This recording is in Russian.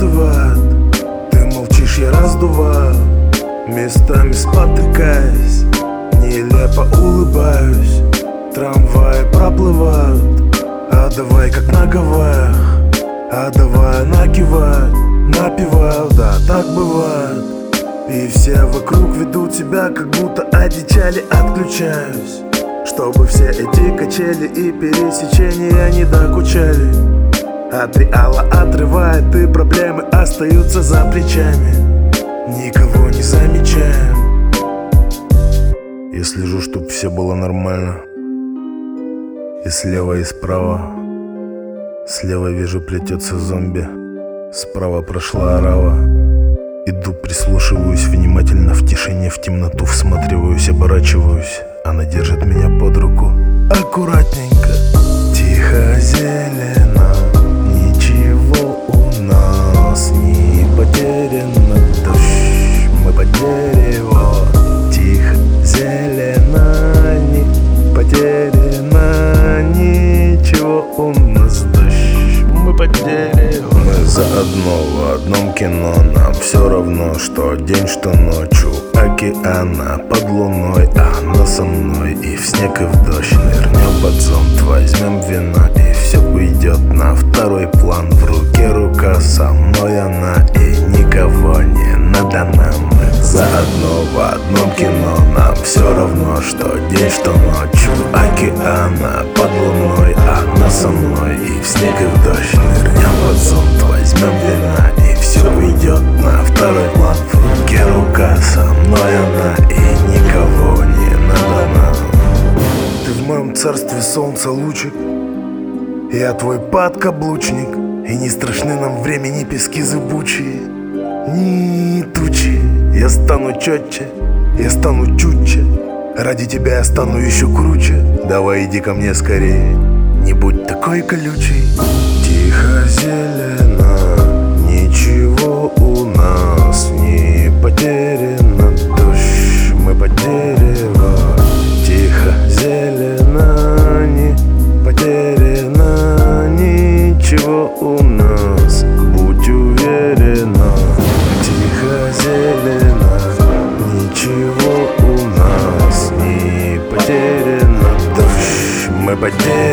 остывает. Ты молчишь, я раздуваю, местами спотыкаясь, нелепо улыбаюсь. Трамваи проплывают, а давай как на Гавайях, а давай накивают, напевают, да, так бывает. И все вокруг ведут себя, как будто одичали. Отключаюсь, чтобы все эти качели и пересечения не докучали. От реала отрывает, и проблемы остаются за плечами. Никого не замечаем. Я слежу, чтоб все было нормально. И слева, и справа. Слева вижу, плетется зомби. Справа прошла орава. Иду, прислушиваюсь внимательно в тишине, в темноту всматриваюсь, оборачиваюсь. Она держит меня под руку аккуратненько. Тихо, зелено, ничего у нас не потеряно. Дождь, мы под дерево. Тихо, зелено, не потеряно, ничего у нас. Дождь, мы под дерево. Мы заодно в одном кино. Нам все равно, что день, что ночью. Океана под луной, она со мной. И в снег, и в дождь нырнем под зонт, возьмем вина, и все уйдет на второй план. В руке рука, со мной она, и никого не надо нам. Мы заодно в одном кино. Нам все равно, что день, что ночью. Океана под луной, она со мной. И в снег, и в дождь нырнем под зонт, возьмем вина, и все уйдет на второй план. В руке рука, со мной она, и никого не надо нам. Ты в моем царстве солнца лучик, я твой подкаблучник, и не страшны нам времени пески зыбучие, ни тучи. Я стану четче, я стану чутче, ради тебя я стану еще круче. Давай иди ко мне скорее, не будь такой колючий. Тихо, зелено, ничего у нас не потеряно. Дождь, мы под дерево. Тихо, зелено, не потеряно, ничего у нас, будь уверена. Тихо, зелено, ничего у нас не потеряно. Дождь, мы под дерево.